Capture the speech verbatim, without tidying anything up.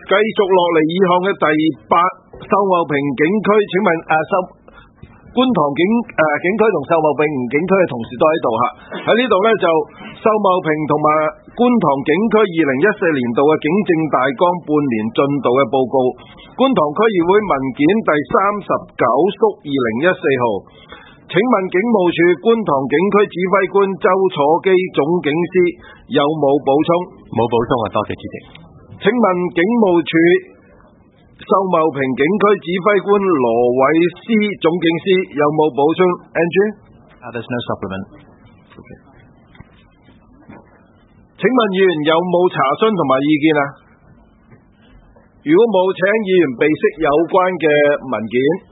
繼續落嚟以項嘅第八秀茂坪警區，請問誒秀觀塘警誒、呃、警區同秀茂坪警區嘅同事都喺度嚇，喺呢度呢，就秀茂坪同埋觀塘警區二零一四年度嘅警政大綱半年進度嘅報告，觀塘區議會文件第三十九縮二零一四號。請問警務處觀塘警區指揮官周楚基總警司有冇補充？ 冇補充啊，多謝主席。 請問警務處秀茂坪警區指揮官羅偉斯總警司有冇補充 ？Andrew？ There's no supplement. Okay. 請問議員有冇查詢同埋意見啊？如果冇，請議員備悉有關嘅文件。